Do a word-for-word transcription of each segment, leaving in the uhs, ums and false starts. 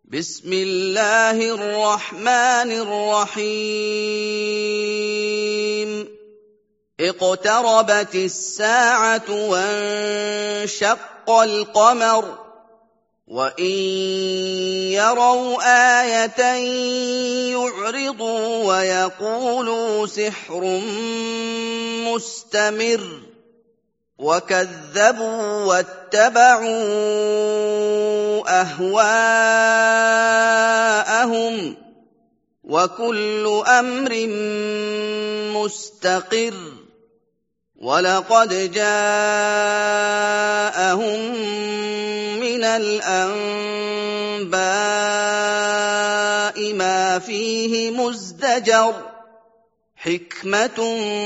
بسم الله الرحمن الرحيم اقتربت الساعة وانشق القمر وإن يروا آية يعرضوا ويقولوا سحر مستمر وكذبوا واتبعوا أهواءهم وكل أمر مستقر ولقد جاءهم من الأنباء ما فيه مزدجر حكمة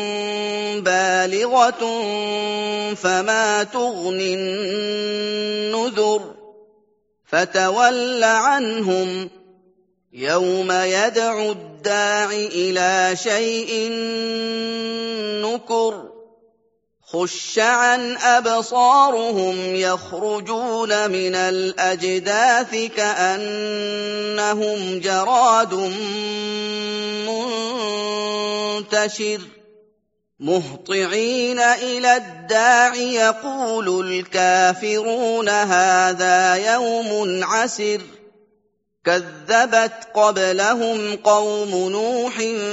بالغة فما تغني النذر فتول عنهم يوم يدعو الداع إلى شيء نكر خش عن أبصارهم يخرجون من الأجداث كأنهم جراد منتشر مهطعين إلى الداع يقول الكافرون هذا يوم عسر كذبت قبلهم قوم نوح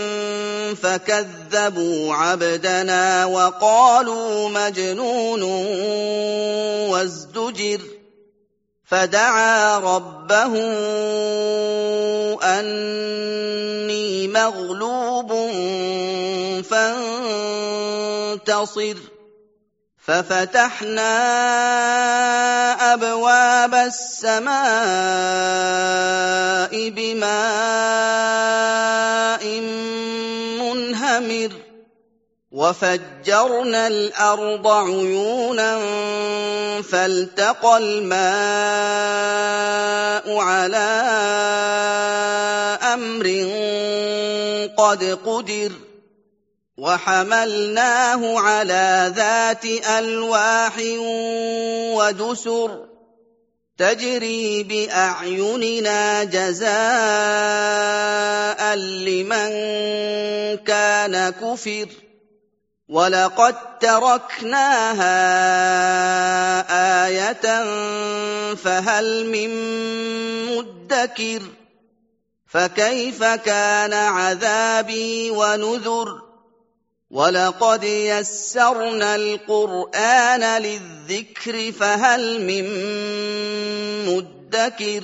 فكذبوا عبدنا وقالوا مجنون وازدجر فدعا ربه أني مغلوب فانتصر ففتحنا أبواب السماء بماء منهمر وفجرنا الأرض عيونا فالتقى الماء على أمر قد قدر وحملناه على ذات ألواح ودسر تجري بأعيننا جزاء لمن كان كفر ولقد تركناها آية فهل من مدكر فكيف كان عذابي ونذر ولقد يسرنا القرآن للذكر فهل من مدكر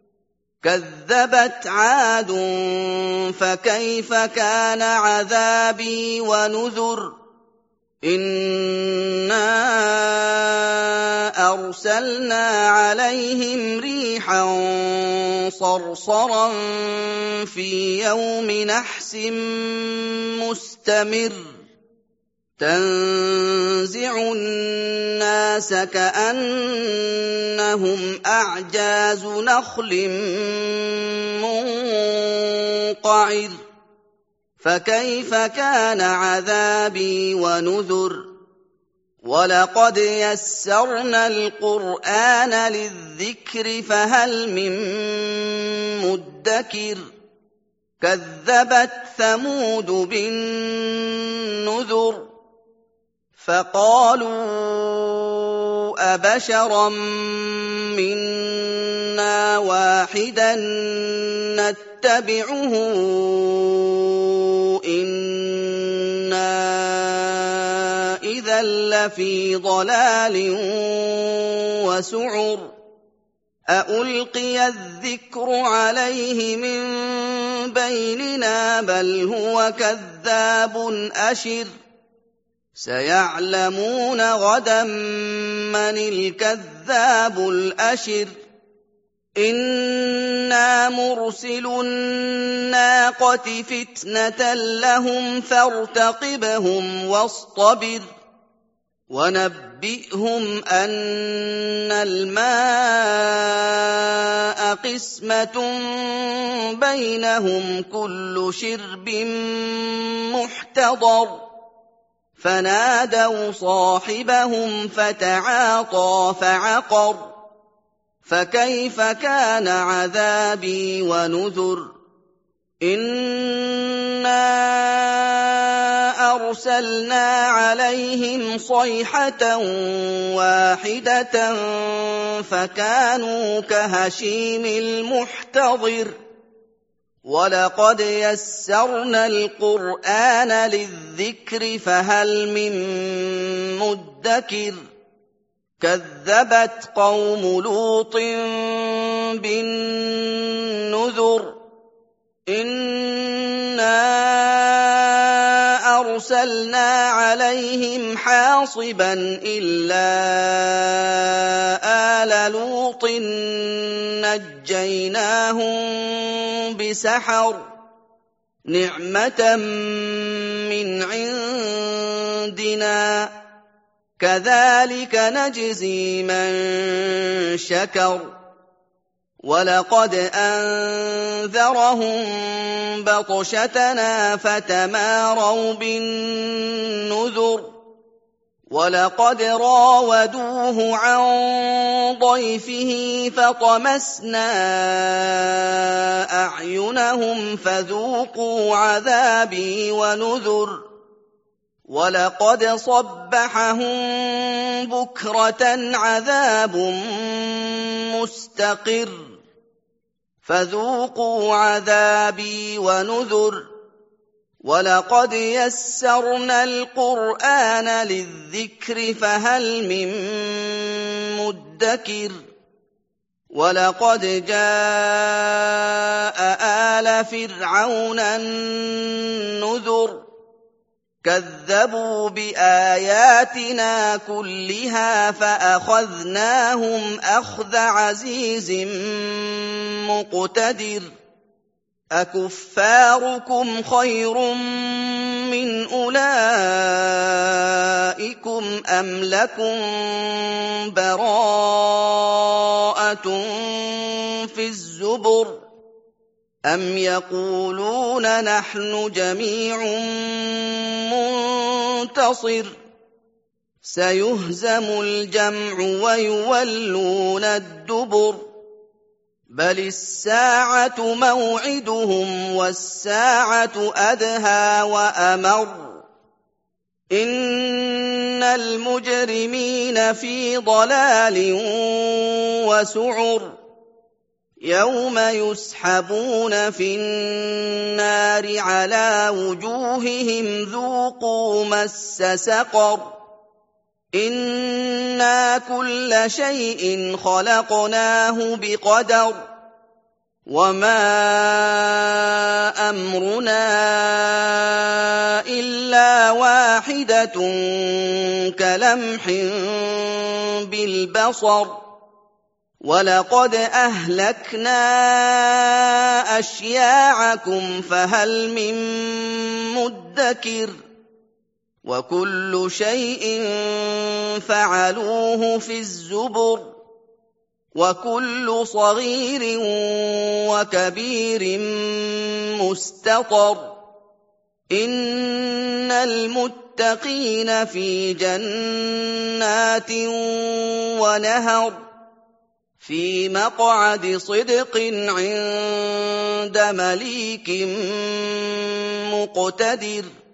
كذبت عاد فكيف كان عذابي ونذر إنا أرسلنا عليهم ريحا صرصرا في يوم نحس مستمر تنزع الناس كأنهم أعجاز نخل منقعر فكيف كان عذابي ونذر ولقد يسرنا القرآن للذكر فهل من مدكر كذبت ثمود بالنذر فقالوا أبشرا منا واحدا نتبعه إنا إذا لفي ضلال وسعر أألقي الذكر عليه من بيننا بل هو كذاب أشر سيعلمون غدا من الكذاب الأشر إنا مرسل الناقة فتنة لهم فارتقبهم واصطبر ونبئهم أن الماء قسمة بينهم كل شرب محتضر فنادوا صاحبهم فتعاطى فعقر فكيف كان عذابي ونذر إنا أرسلنا عليهم صيحة واحدة فكانوا كهشيم المحتضر ولقد يسرنا القرآن للذكر فهل من مدكر كذبت قوم لوط بالنذر إنا أرسلنا عليهم حاصبا إلا آل لوط نجيناهم بسحر نعمة من عندنا كذلك نجزي من شكر ولقد أنذرهم بطشتنا فتماروا بالنذر ولقد راودوه عن ضيفه فطمسنا أعينهم فذوقوا عذابي ونذر ولقد صبحهم بكرة عذاب مستقر فذوقوا عذابي ونذر ولقد يسرنا القرآن للذكر فهل من مدكر ولقد جاء آل فرعون النذر كذبوا بآياتنا كلها فأخذناهم أخذ عزيز مقتدر أكفاركم خير من أولئكم أم لكم براءة في الزبر أم يقولون نحن جميع منتصر سيهزم الجمع ويولون الدبر بل الساعة موعدهم والساعة أدهى وأمر إن المجرمين في ضلال وسعر يوم يسحبون في النار على وجوههم ذوقوا مس سقر إنا كل شيء خلقناه بقدر وما أمرنا إلا واحدة كلمح بالبصر ولقد أهلكنا أشياعكم فهل من مدكر وكل شيء فعلوه في الزبر وكل صغير وكبير مستطر إن المتقين في جنات ونهر في مقعد صدق عند مليك مقتدر